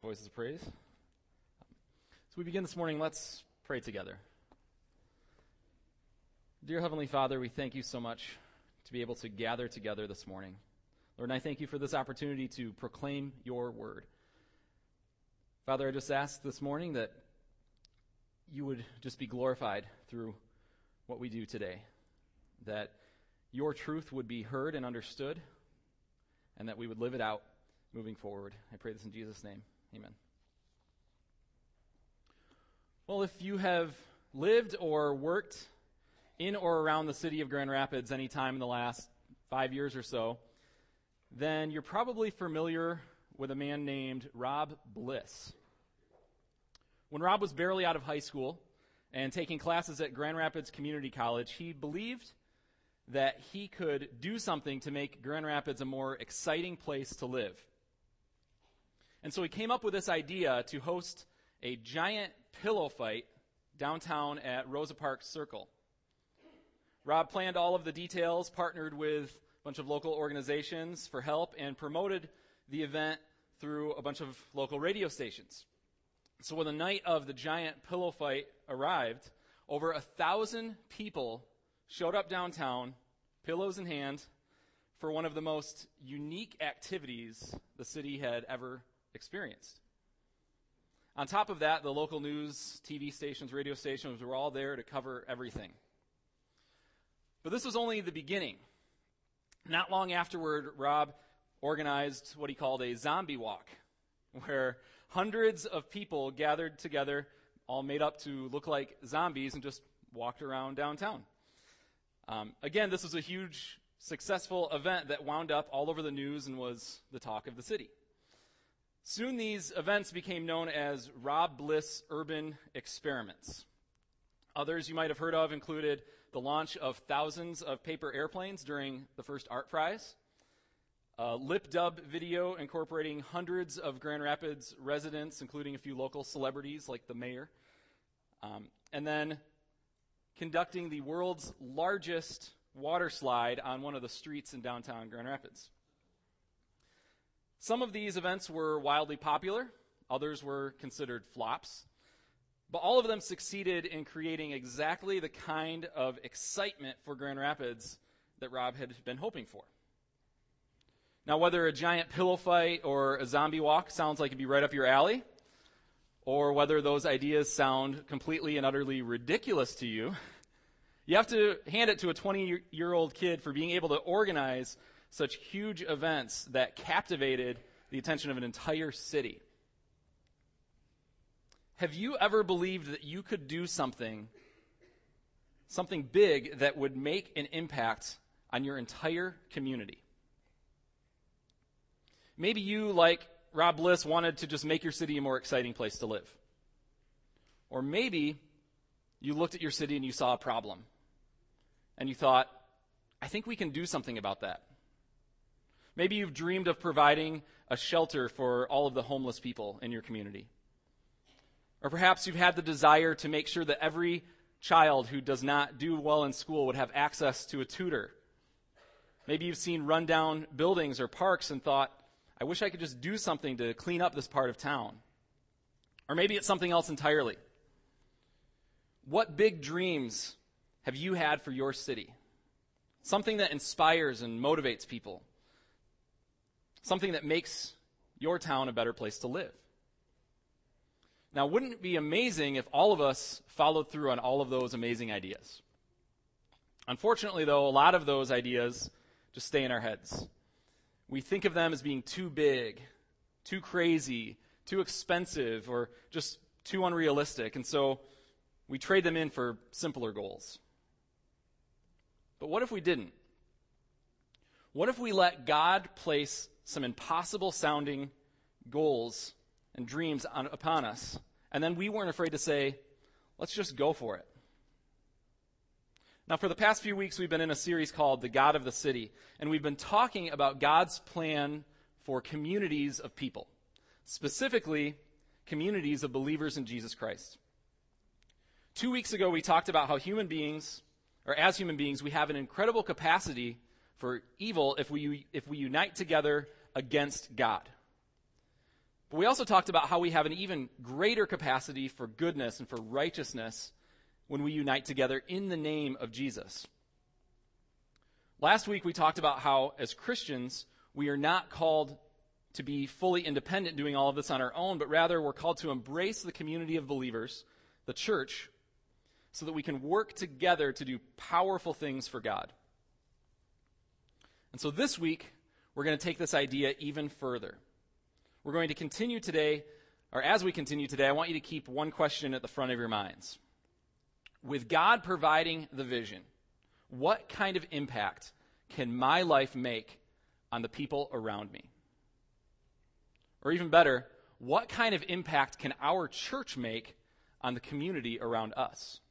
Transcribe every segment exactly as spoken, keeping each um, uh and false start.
voices of praise. So we begin this morning, let's pray together. Dear Heavenly Father, we thank you so much to be able to gather together this morning. Lord, and I thank you for this opportunity to proclaim your word. Father, I just ask this morning that you would just be glorified through what we do today, that your truth would be heard and understood, and that we would live it out moving forward. I pray this in Jesus' name. Amen. Well, if you have lived or worked in or around the city of Grand Rapids any time in the last five years or so, then you're probably familiar with a man named Rob Bliss. When Rob was barely out of high school and taking classes at Grand Rapids Community College, he believed that he could do something to make Grand Rapids a more exciting place to live. And so he came up with this idea to host a giant pillow fight downtown at Rosa Parks Circle. Rob planned all of the details, partnered with a bunch of local organizations for help, and promoted the event through a bunch of local radio stations. So when the night of the giant pillow fight arrived, over a thousand people showed up downtown, pillows in hand, for one of the most unique activities the city had ever experienced. On top of that, the local news, T V stations, radio stations were all there to cover everything. But this was only the beginning. Not long afterward, Rob organized what he called a zombie walk, where hundreds of people gathered together, all made up to look like zombies, and just walked around downtown. Um, again, this was a huge, successful event that wound up all over the news and was the talk of the city. Soon these events became known as Rob Bliss Urban Experiments. Others you might have heard of included the launch of thousands of paper airplanes during the first Art Prize, a lip dub video incorporating hundreds of Grand Rapids residents, including a few local celebrities like the mayor, um, and then conducting the world's largest water slide on one of the streets in downtown Grand Rapids. Some of these events were wildly popular, others were considered flops, but all of them succeeded in creating exactly the kind of excitement for Grand Rapids that Rob had been hoping for. Now, whether a giant pillow fight or a zombie walk sounds like it'd be right up your alley, or whether those ideas sound completely and utterly ridiculous to you, you have to hand it to a twenty-year-old kid for being able to organize such huge events that captivated the attention of an entire city. Have you ever believed that you could do something, something big that would make an impact on your entire community? Maybe you, like Rob Bliss, wanted to just make your city a more exciting place to live. Or maybe you looked at your city and you saw a problem. And you thought, I think we can do something about that. Maybe you've dreamed of providing a shelter for all of the homeless people in your community. Or perhaps you've had the desire to make sure that every child who does not do well in school would have access to a tutor. Maybe you've seen rundown buildings or parks and thought, I wish I could just do something to clean up this part of town. Or maybe it's something else entirely. What big dreams have you had for your city? Something that inspires and motivates people. Something that makes your town a better place to live. Now, wouldn't it be amazing if all of us followed through on all of those amazing ideas? Unfortunately, though, a lot of those ideas just stay in our heads. We think of them as being too big, too crazy, too expensive, or just too unrealistic, and so we trade them in for simpler goals. But what if we didn't? What if we let God place some impossible-sounding goals and dreams on, upon us, and then we weren't afraid to say, let's just go for it? Now, for the past few weeks, we've been in a series called The God of the City, and we've been talking about God's plan for communities of people, specifically communities of believers in Jesus Christ. Two weeks ago, we talked about how human beings, or as human beings, we have an incredible capacity for evil if we if we unite together against God. But we also talked about how we have an even greater capacity for goodness and for righteousness when we unite together in the name of Jesus. Last week we talked about how, as Christians, we are not called to be fully independent doing all of this on our own, but rather we're called to embrace the community of believers, the church, so that we can work together to do powerful things for God. And so this week, we're going to take this idea even further. We're going to continue today, or as we continue today, I want you to keep one question at the front of your minds. With God providing the vision, what kind of impact can my life make on the people around me? Or even better, what kind of impact can our church make on the community around us?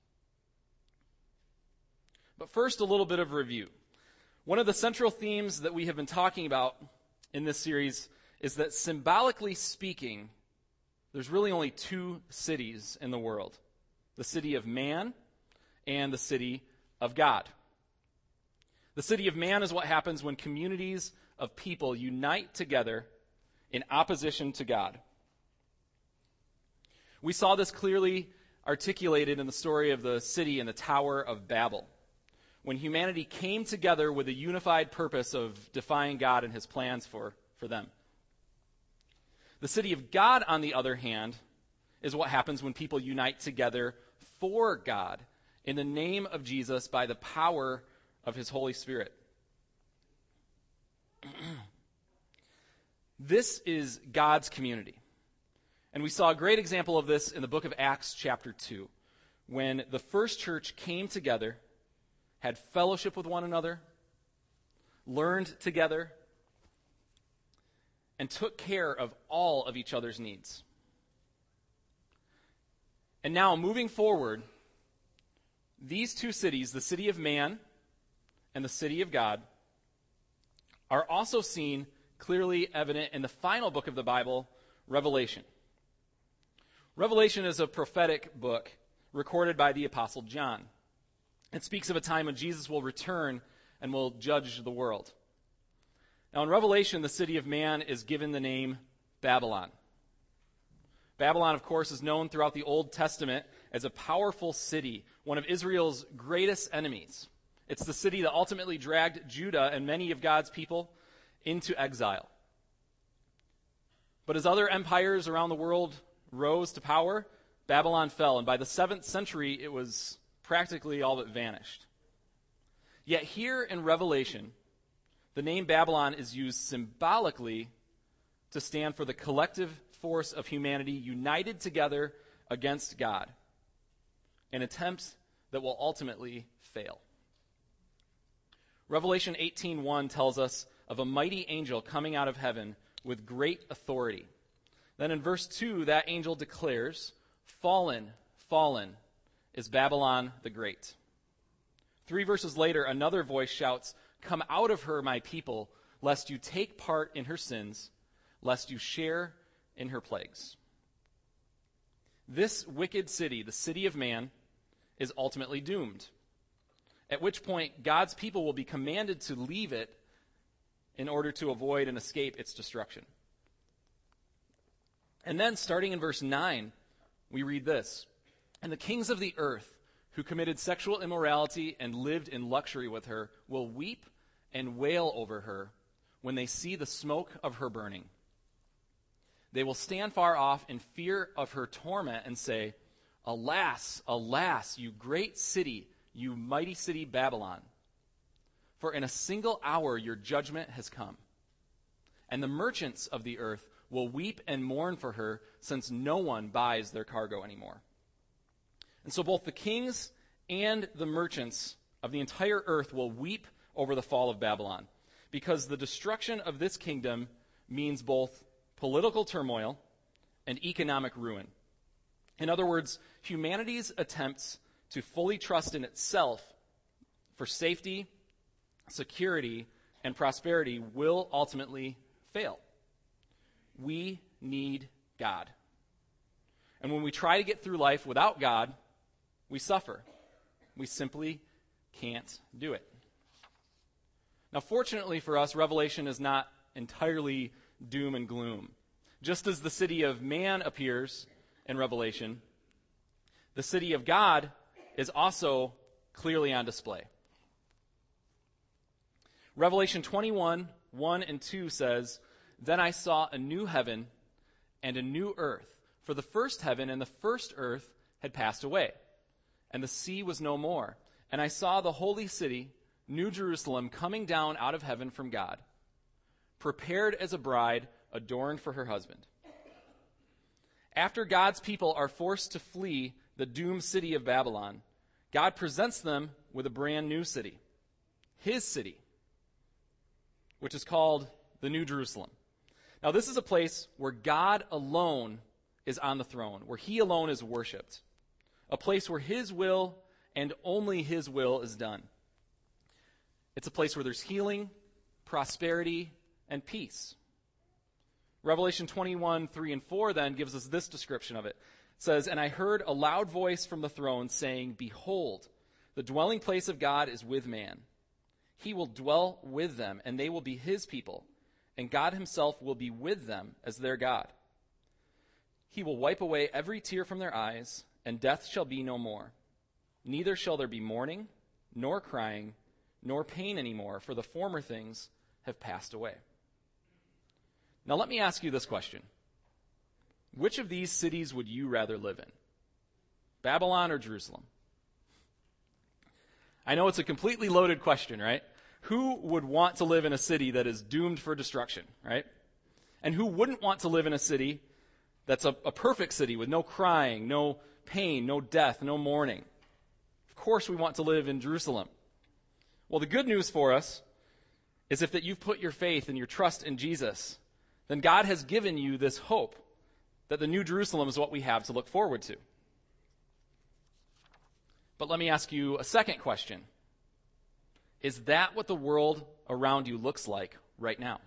But first, a little bit of review. One of the central themes that we have been talking about in this series is that, symbolically speaking, there's really only two cities in the world: the city of man and the city of God. The city of man is what happens when communities of people unite together in opposition to God. We saw this clearly articulated in the story of the city and the Tower of Babel, when humanity came together with a unified purpose of defying God and his plans for, for them. The city of God, on the other hand, is what happens when people unite together for God in the name of Jesus by the power of his Holy Spirit. This is God's community. And we saw a great example of this in the book of Acts chapter two, when the first church came together, had fellowship with one another, learned together, and took care of all of each other's needs. And now, moving forward, these two cities, the city of man and the city of God, are also seen clearly evident in the final book of the Bible, Revelation. Revelation is a prophetic book recorded by the Apostle John. It speaks of a time when Jesus will return and will judge the world. Now, in Revelation, the city of man is given the name Babylon. Babylon, of course, is known throughout the Old Testament as a powerful city, one of Israel's greatest enemies. It's the city that ultimately dragged Judah and many of God's people into exile. But as other empires around the world rose to power, Babylon fell, and by the seventh century, it was practically all but vanished. Yet here in Revelation, the name Babylon is used symbolically to stand for the collective force of humanity united together against God, an attempt that will ultimately fail. Revelation eighteen one tells us of a mighty angel coming out of heaven with great authority. Then in verse two, that angel declares, "Fallen, fallen is Babylon the Great." Three verses later, another voice shouts, "Come out of her, my people, lest you take part in her sins, lest you share in her plagues." This wicked city, the city of man, is ultimately doomed, at which point God's people will be commanded to leave it in order to avoid and escape its destruction. And then, starting in verse nine, we read this: "And the kings of the earth who committed sexual immorality and lived in luxury with her will weep and wail over her when they see the smoke of her burning. They will stand far off in fear of her torment and say, 'Alas, alas, you great city, you mighty city Babylon. For in a single hour your judgment has come. And the merchants of the earth will weep and mourn for her, since no one buys their cargo anymore.'" And so both the kings and the merchants of the entire earth will weep over the fall of Babylon, because the destruction of this kingdom means both political turmoil and economic ruin. In other words, humanity's attempts to fully trust in itself for safety, security, and prosperity will ultimately fail. We need God. And when we try to get through life without God, we suffer. We simply can't do it. Now, fortunately for us, Revelation is not entirely doom and gloom. Just as the city of man appears in Revelation, the city of God is also clearly on display. Revelation twenty-one, one and two says, "Then I saw a new heaven and a new earth, for the first heaven and the first earth had passed away, and the sea was no more. And I saw the holy city, New Jerusalem, coming down out of heaven from God, prepared as a bride adorned for her husband." After God's people are forced to flee the doomed city of Babylon, God presents them with a brand new city, his city, which is called the New Jerusalem. Now, this is a place where God alone is on the throne, where he alone is worshipped, a place where his will and only his will is done. It's a place where there's healing, prosperity, and peace. Revelation twenty-one, three and four then gives us this description of it. It says, "And I heard a loud voice from the throne saying, 'Behold, the dwelling place of God is with man. He will dwell with them, and they will be his people, and God himself will be with them as their God. He will wipe away every tear from their eyes, and death shall be no more. Neither shall there be mourning, nor crying, nor pain anymore, for the former things have passed away.'" Now let me ask you this question. Which of these cities would you rather live in? Babylon or Jerusalem? I know it's a completely loaded question, right? Who would want to live in a city that is doomed for destruction, right? And who wouldn't want to live in a city that's a, a perfect city with no crying, no pain, no death, no mourning? Of course we want to live in Jerusalem. Well, the good news for us is if that you've put your faith and your trust in Jesus, then God has given you this hope that the New Jerusalem is what we have to look forward to. But let me ask you a second question. Is that what the world around you looks like right now?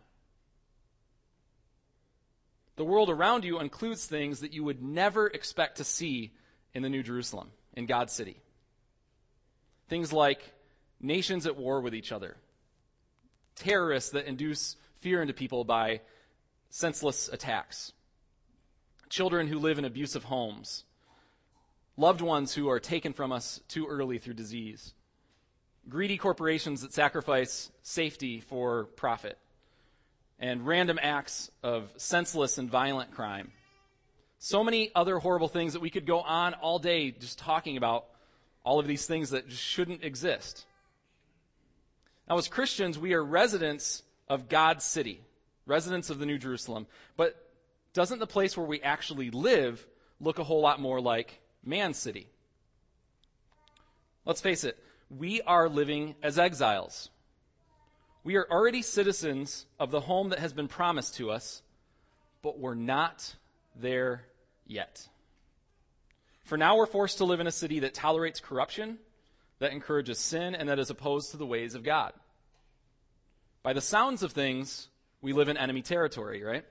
The world around you includes things that you would never expect to see in the New Jerusalem, in God's city. Things like nations at war with each other, terrorists that induce fear into people by senseless attacks, children who live in abusive homes, loved ones who are taken from us too early through disease, greedy corporations that sacrifice safety for profit, and random acts of senseless and violent crime. So many other horrible things that we could go on all day just talking about all of these things that just shouldn't exist. Now, as Christians, we are residents of God's city, residents of the New Jerusalem. But doesn't the place where we actually live look a whole lot more like man's city? Let's face it, we are living as exiles. We are already citizens of the home that has been promised to us, but we're not there yet. For now, we're forced to live in a city that tolerates corruption, that encourages sin, and that is opposed to the ways of God. By the sounds of things, we live in enemy territory, right?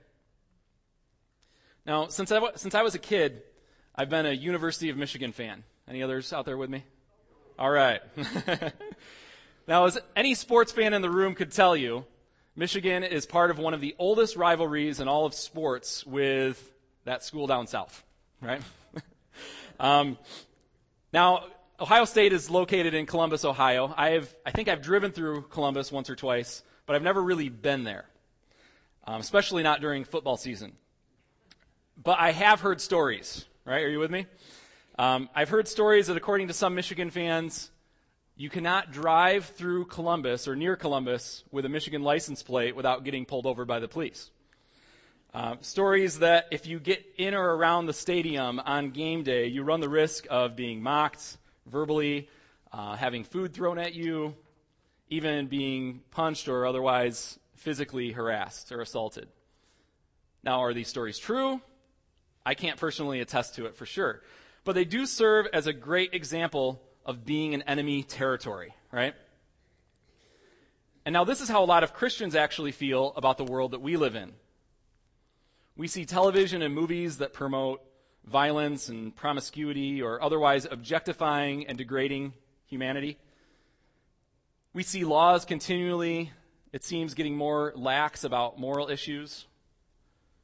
Now, since I, w- since I was a kid, I've been a University of Michigan fan. Any others out there with me? All right. Now, as any sports fan in the room could tell you, Michigan is part of one of the oldest rivalries in all of sports with that school down south, right? um, now, Ohio State is located in Columbus, Ohio. I have, I think I've driven through Columbus once or twice, but I've never really been there, um, especially not during football season. But I have heard stories, right? Are you with me? Um, I've heard stories that according to some Michigan fans, you cannot drive through Columbus or near Columbus with a Michigan license plate without getting pulled over by the police. Uh, stories that if you get in or around the stadium on game day, you run the risk of being mocked verbally, uh, having food thrown at you, even being punched or otherwise physically harassed or assaulted. Now, are these stories true? I can't personally attest to it for sure. But they do serve as a great example of being in enemy territory, right? And now this is how a lot of Christians actually feel about the world that we live in. We see television and movies that promote violence and promiscuity or otherwise objectifying and degrading humanity. We see laws continually, it seems, getting more lax about moral issues.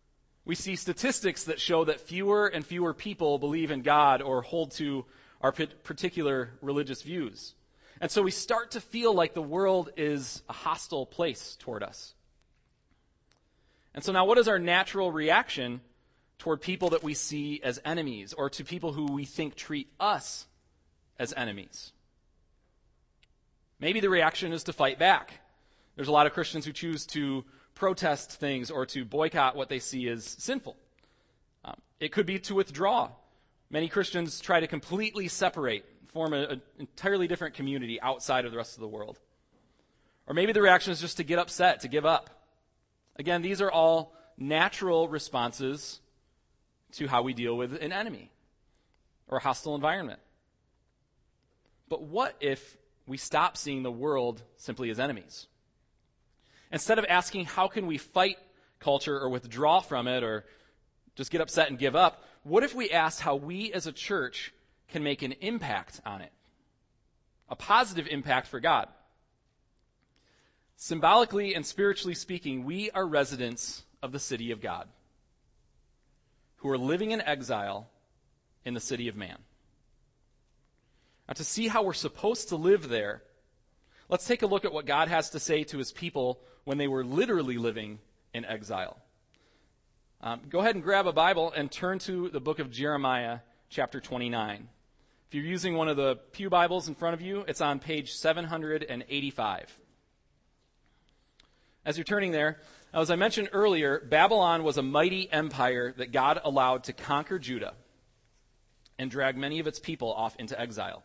We see statistics that show that fewer and fewer people believe in God or hold to our particular religious views. And so we start to feel like the world is a hostile place toward us. And so now what is our natural reaction toward people that we see as enemies, or to people who we think treat us as enemies? Maybe the reaction is to fight back. There's a lot of Christians who choose to protest things or to boycott what they see as sinful. Um, it could be to withdraw. Many Christians try to completely separate, form an entirely different community outside of the rest of the world. Or maybe the reaction is just to get upset, to give up. Again, these are all natural responses to how we deal with an enemy or a hostile environment. But what if we stop seeing the world simply as enemies? Instead of asking how can we fight culture or withdraw from it or just get upset and give up, what if we asked how we as a church can make an impact on it? A positive impact for God. Symbolically and spiritually speaking, we are residents of the city of God who are living in exile in the city of man. Now, to see how we're supposed to live there, let's take a look at what God has to say to his people when they were literally living in exile. Um, go ahead and grab a Bible and turn to the book of Jeremiah, chapter twenty-nine. If you're using one of the pew Bibles in front of you, it's on page seven hundred eighty-five. As you're turning there, as I mentioned earlier, Babylon was a mighty empire that God allowed to conquer Judah and drag many of its people off into exile.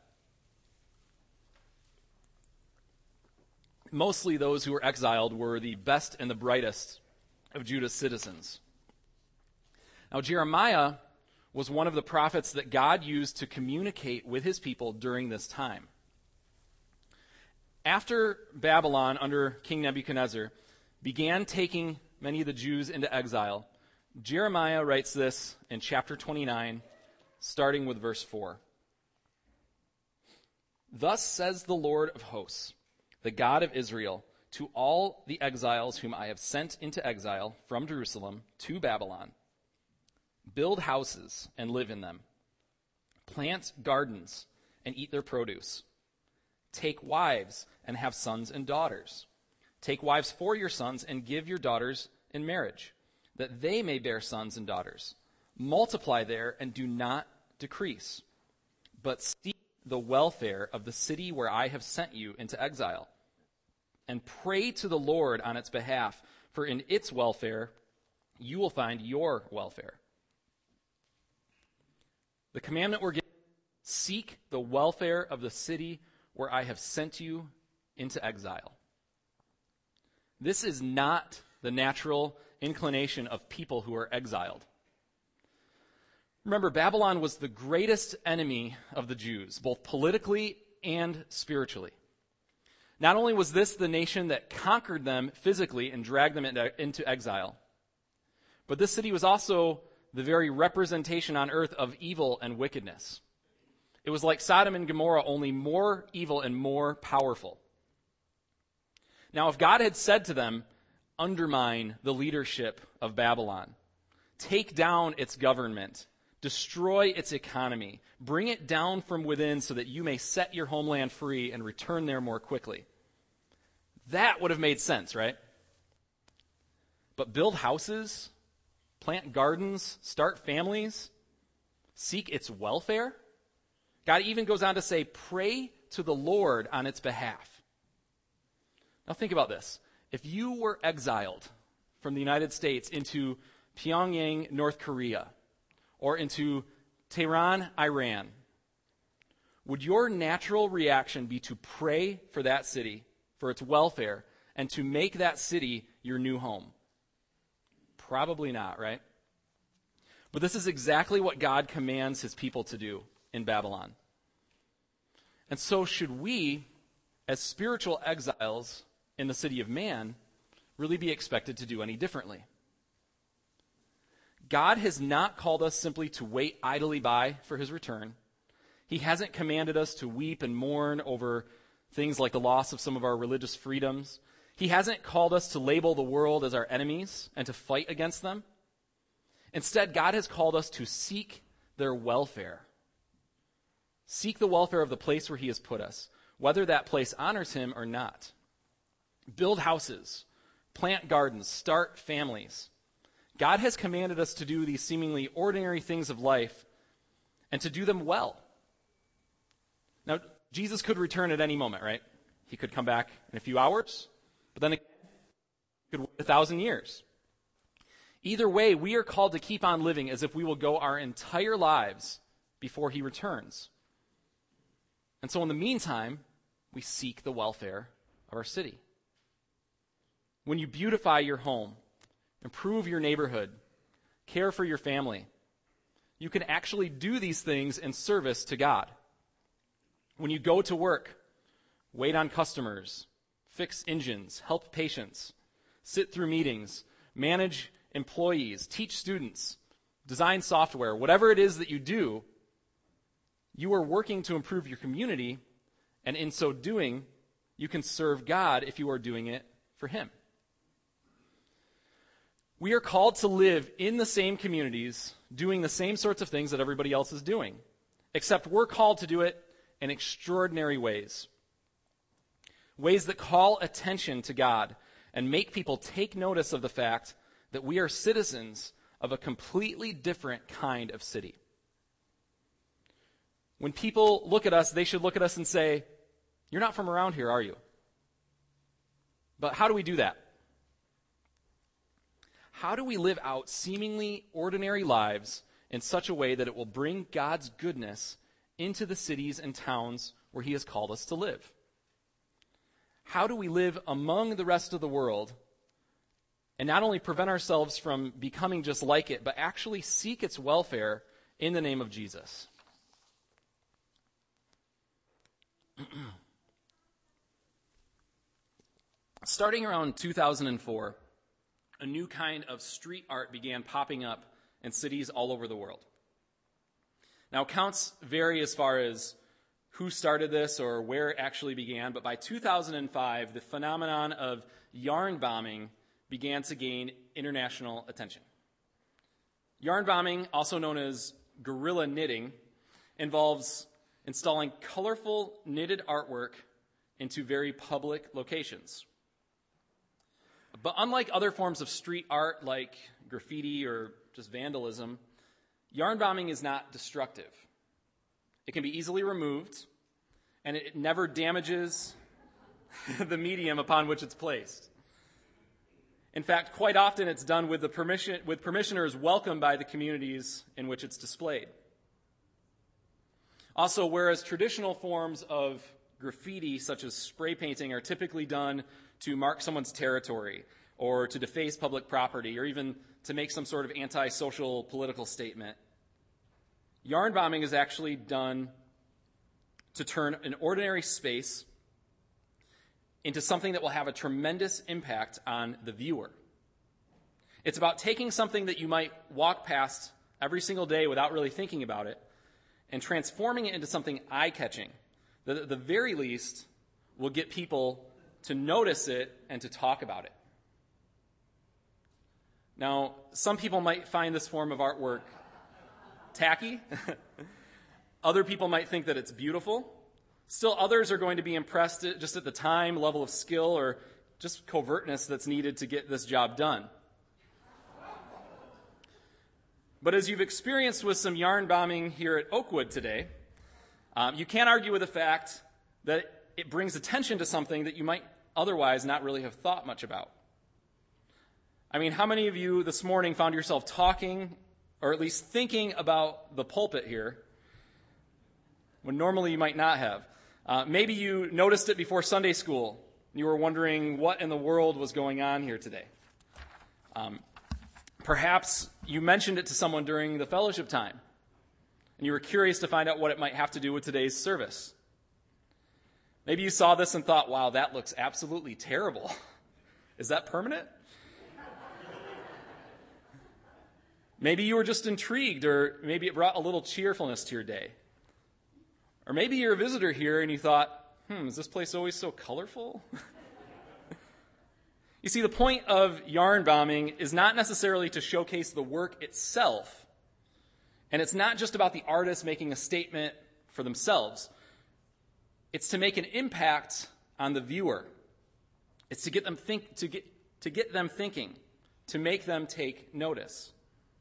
Mostly those who were exiled were the best and the brightest of Judah's citizens. Now, Jeremiah was one of the prophets that God used to communicate with his people during this time. After Babylon, under King Nebuchadnezzar, began taking many of the Jews into exile, Jeremiah writes this in chapter twenty-nine, starting with verse four. Thus says the Lord of hosts, the God of Israel, to all the exiles whom I have sent into exile from Jerusalem to Babylon. Build houses and live in them. Plant gardens and eat their produce. Take wives and have sons and daughters. Take wives for your sons and give your daughters in marriage, that they may bear sons and daughters. Multiply there and do not decrease, but seek the welfare of the city where I have sent you into exile, and pray to the Lord on its behalf, for in its welfare you will find your welfare. The commandment we're given, seek the welfare of the city where I have sent you into exile. This is not the natural inclination of people who are exiled. Remember, Babylon was the greatest enemy of the Jews, both politically and spiritually. Not only was this the nation that conquered them physically and dragged them into, into exile, but this city was also the very representation on earth of evil and wickedness. It was like Sodom and Gomorrah, only more evil and more powerful. Now, if God had said to them, undermine the leadership of Babylon, take down its government, destroy its economy, bring it down from within so that you may set your homeland free and return there more quickly, that would have made sense, right? But build houses, plant gardens, start families, seek its welfare? God even goes on to say, pray to the Lord on its behalf. Now think about this. If you were exiled from the United States into Pyongyang, North Korea, or into Tehran, Iran, would your natural reaction be to pray for that city, for its welfare, and to make that city your new home? Probably not, right? But this is exactly what God commands his people to do in Babylon. And so should we, as spiritual exiles in the city of man, really be expected to do any differently? God has not called us simply to wait idly by for his return. He hasn't commanded us to weep and mourn over things like the loss of some of our religious freedoms. He hasn't called us to label the world as our enemies and to fight against them. Instead, God has called us to seek their welfare. Seek the welfare of the place where he has put us, whether that place honors him or not. Build houses, plant gardens, start families. God has commanded us to do these seemingly ordinary things of life and to do them well. Now, Jesus could return at any moment, right? He could come back in a few hours, but then again, he could wait a thousand years. Either way, we are called to keep on living as if we will go our entire lives before he returns. And so in the meantime, we seek the welfare of our city. When you beautify your home, improve your neighborhood, care for your family, you can actually do these things in service to God. When you go to work, wait on customers, fix engines, help patients, sit through meetings, manage employees, teach students, design software, whatever it is that you do, you are working to improve your community, and in so doing, you can serve God if you are doing it for him. We are called to live in the same communities, doing the same sorts of things that everybody else is doing, except we're called to do it in extraordinary ways. Ways that call attention to God and make people take notice of the fact that we are citizens of a completely different kind of city. When people look at us, they should look at us and say, "You're not from around here, are you?" But how do we do that? How do we live out seemingly ordinary lives in such a way that it will bring God's goodness into the cities and towns where he has called us to live? How do we live among the rest of the world and not only prevent ourselves from becoming just like it, but actually seek its welfare in the name of Jesus? Starting around two thousand four, a new kind of street art began popping up in cities all over the world. Now, accounts vary as far as who started this or where it actually began, but by two thousand five, the phenomenon of yarn bombing began to gain international attention. Yarn bombing, also known as guerrilla knitting, involves installing colorful knitted artwork into very public locations. But unlike other forms of street art like graffiti or just vandalism, yarn bombing is not destructive. It can be easily removed, and it never damages the medium upon which it's placed. In fact, quite often it's done with the permission with permissioners welcomed by the communities in which it's displayed. Also, whereas traditional forms of graffiti, such as spray painting, are typically done to mark someone's territory or to deface public property or even to make some sort of anti-social political statement, yarn bombing is actually done to turn an ordinary space into something that will have a tremendous impact on the viewer. It's about taking something that you might walk past every single day without really thinking about it and transforming it into something eye-catching that at the very least will get people to notice it and to talk about it. Now, some people might find this form of artwork tacky. Other people might think that it's beautiful. Still, others are going to be impressed at just at the time, level of skill, or just covertness that's needed to get this job done. But as you've experienced with some yarn bombing here at Oakwood today, um, you can't argue with the fact that it brings attention to something that you might otherwise not really have thought much about. I mean, how many of you this morning found yourself talking, or at least thinking about the pulpit here, when normally you might not have? Uh, maybe you noticed it before Sunday school. You were wondering what in the world was going on here today. Um, perhaps you mentioned it to someone during the fellowship time, and you were curious to find out what it might have to do with today's service. Maybe you saw this and thought, wow, that looks absolutely terrible. Is that permanent? Maybe you were just intrigued, or maybe it brought a little cheerfulness to your day. Or maybe you're a visitor here and you thought, hmm, is this place always so colorful? You see, the point of yarn bombing is not necessarily to showcase the work itself, and it's not just about the artist making a statement for themselves. It's to make an impact on the viewer. It's to get them think to get to get them thinking, to make them take notice.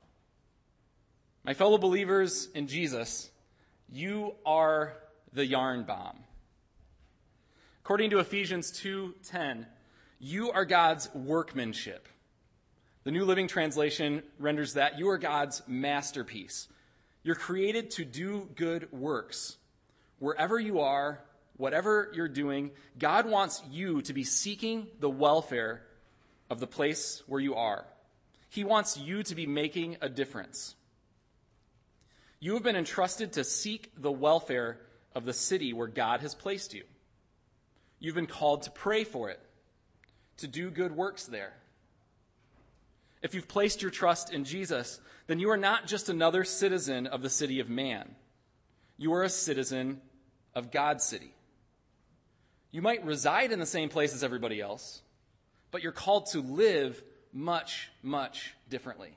My fellow believers in Jesus, you are the yarn bomb. According to Ephesians two ten, you are God's workmanship. The New Living Translation renders that you are God's masterpiece. You're created to do good works. Wherever you are, whatever you're doing, God wants you to be seeking the welfare of the place where you are. He wants you to be making a difference. You have been entrusted to seek the welfare of the city where God has placed you. You've been called to pray for it, to do good works there. If you've placed your trust in Jesus, then you are not just another citizen of the city of man. You are a citizen of God's city. You might reside in the same place as everybody else, but you're called to live much, much differently.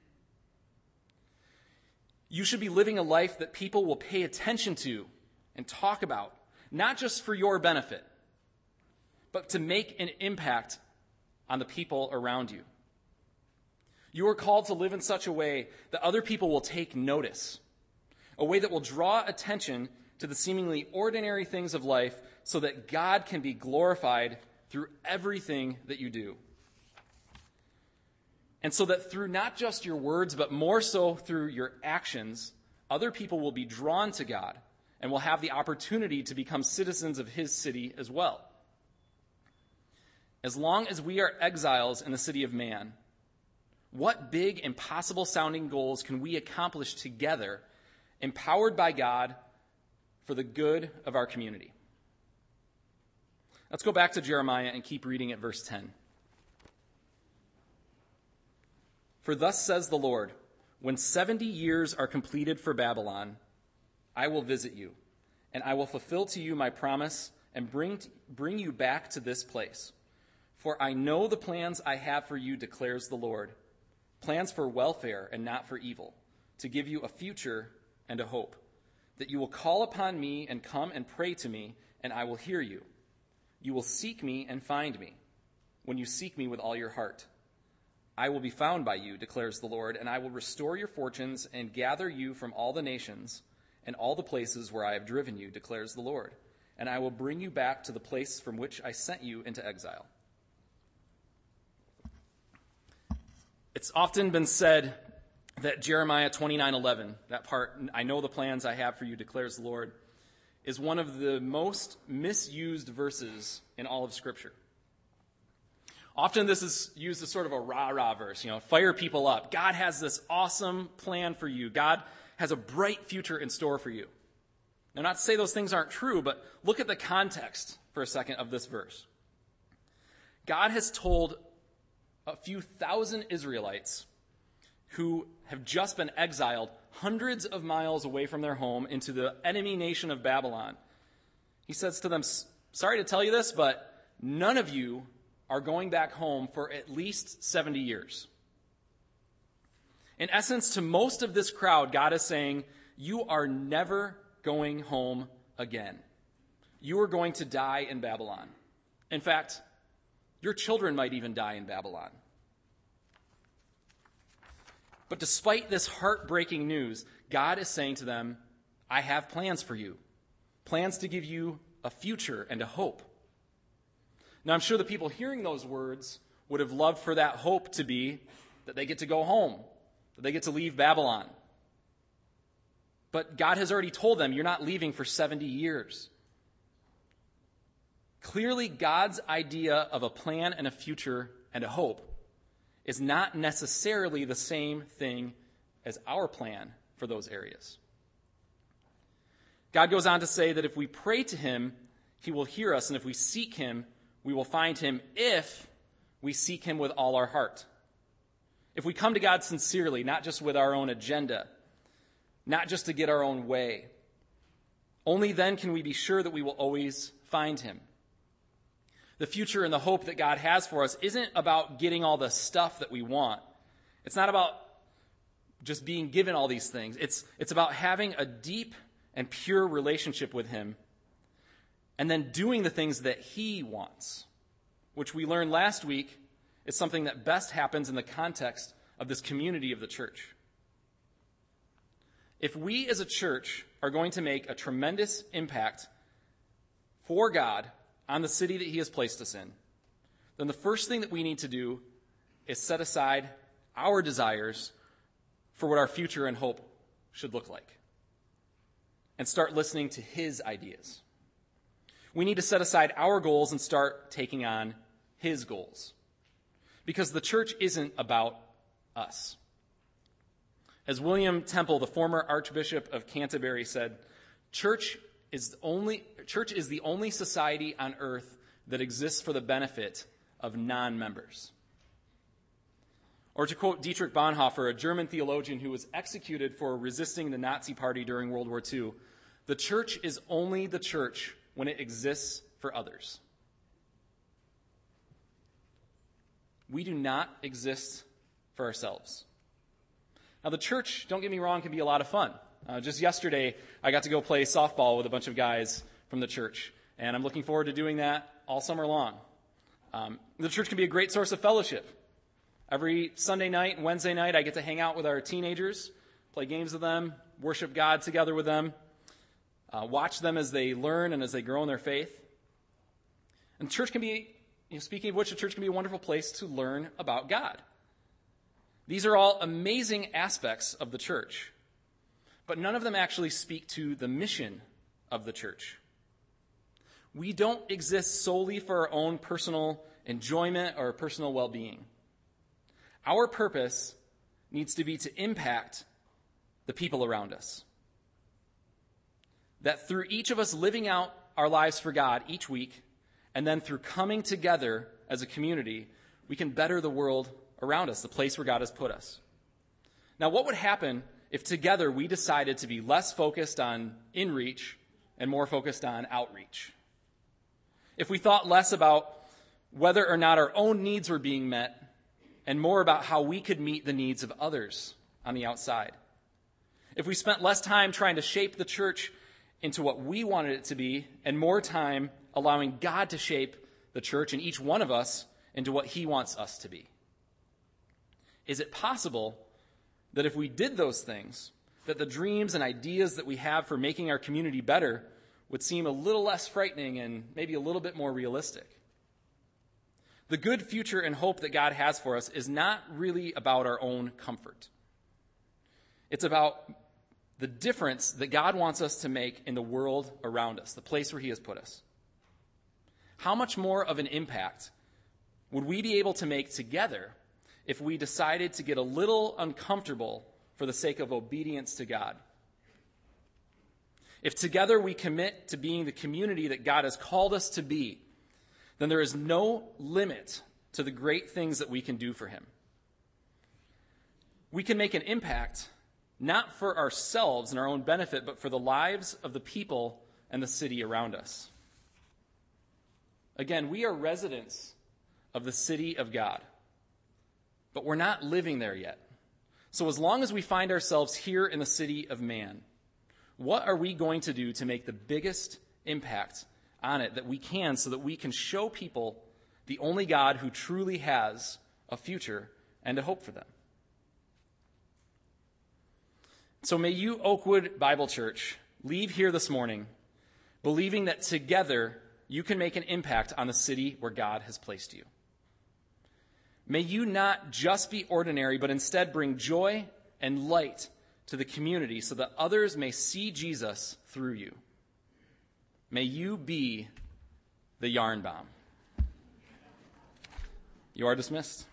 You should be living a life that people will pay attention to and talk about, not just for your benefit, but to make an impact on the people around you. You are called to live in such a way that other people will take notice, a way that will draw attention to the seemingly ordinary things of life so that God can be glorified through everything that you do. And so that through not just your words, but more so through your actions, other people will be drawn to God and will have the opportunity to become citizens of his city as well. As long as we are exiles in the city of man, what big, impossible-sounding goals can we accomplish together, empowered by God for the good of our community? Let's go back to Jeremiah and keep reading at verse ten. For thus says the Lord, when seventy years are completed for Babylon, I will visit you, and I will fulfill to you my promise and bring, bring you back to this place. For I know the plans I have for you, declares the Lord, plans for welfare and not for evil, to give you a future and a hope, that you will call upon me and come and pray to me, and I will hear you. You will seek me and find me, when you seek me with all your heart. I will be found by you, declares the Lord, and I will restore your fortunes and gather you from all the nations and all the places where I have driven you, declares the Lord, and I will bring you back to the place from which I sent you into exile. It's often been said that Jeremiah twenty-nine eleven, that part, I know the plans I have for you, declares the Lord, is one of the most misused verses in all of Scripture. Often this is used as sort of a rah-rah verse, you know, fire people up. God has this awesome plan for you. God has a bright future in store for you. Now, not to say those things aren't true, but look at the context for a second of this verse. God has told a few thousand Israelites who have just been exiled hundreds of miles away from their home into the enemy nation of Babylon. He says to them, sorry to tell you this, but none of you are going back home for at least seventy years. In essence, to most of this crowd, God is saying, you are never going home again. You are going to die in Babylon. In fact, your children might even die in Babylon. But despite this heartbreaking news, God is saying to them, I have plans for you, plans to give you a future and a hope. Now, I'm sure the people hearing those words would have loved for that hope to be that they get to go home, that they get to leave Babylon. But God has already told them, you're not leaving for seventy years. Clearly, God's idea of a plan and a future and a hope is not necessarily the same thing as our plan for those areas. God goes on to say that if we pray to him, he will hear us, and if we seek him, we will find him if we seek him with all our heart. If we come to God sincerely, not just with our own agenda, not just to get our own way, only then can we be sure that we will always find him. the future and the hope that God has for us isn't about getting all the stuff that we want. It's not about just being given all these things. It's, it's about having a deep and pure relationship with him and then doing the things that he wants, which we learned last week is something that best happens in the context of this community of the church. If we as a church are going to make a tremendous impact for God on the city that he has placed us in, then the first thing that we need to do is set aside our desires for what our future and hope should look like and start listening to his ideas. We need to set aside our goals and start taking on his goals, because the church isn't about us. As William Temple, the former Archbishop of Canterbury, said, church is the only, church is the only society on earth that exists for the benefit of non-members. Or to quote Dietrich Bonhoeffer, a German theologian who was executed for resisting the Nazi Party during World War Two, the church is only the church when it exists for others. We do not exist for ourselves. Now, the church, don't get me wrong, can be a lot of fun. Uh, just yesterday, I got to go play softball with a bunch of guys from the church, and I'm looking forward to doing that all summer long. Um, the church can be a great source of fellowship. Every Sunday night and Wednesday night, I get to hang out with our teenagers, play games with them, worship God together with them, uh, watch them as they learn and as they grow in their faith. And church can be, you know, speaking of which, the church can be a wonderful place to learn about God. These are all amazing aspects of the church, but none of them actually speak to the mission of the church. We don't exist solely for our own personal enjoyment or personal well-being. Our purpose needs to be to impact the people around us. That through each of us living out our lives for God each week, and then through coming together as a community, we can better the world around us, the place where God has put us. Now, what would happen if together we decided to be less focused on in-reach and more focused on outreach? If we thought less about whether or not our own needs were being met and more about how we could meet the needs of others on the outside? If we spent less time trying to shape the church into what we wanted it to be and more time allowing God to shape the church and each one of us into what he wants us to be? Is it possible that if we did those things, that the dreams and ideas that we have for making our community better would seem a little less frightening and maybe a little bit more realistic? The good future and hope that God has for us is not really about our own comfort. It's about the difference that God wants us to make in the world around us, the place where he has put us. How much more of an impact would we be able to make together if we decided to get a little uncomfortable for the sake of obedience to God? If together we commit to being the community that God has called us to be, then there is no limit to the great things that we can do for him. We can make an impact not for ourselves and our own benefit, but for the lives of the people and the city around us. Again, we are residents of the city of God, but we're not living there yet. So as long as we find ourselves here in the city of man, what are we going to do to make the biggest impact on it that we can, so that we can show people the only God who truly has a future and a hope for them? So may you, Oakwood Bible Church, leave here this morning believing that together you can make an impact on the city where God has placed you. May you not just be ordinary, but instead bring joy and light to the community so that others may see Jesus through you. May you be the yarn bomb. You are dismissed.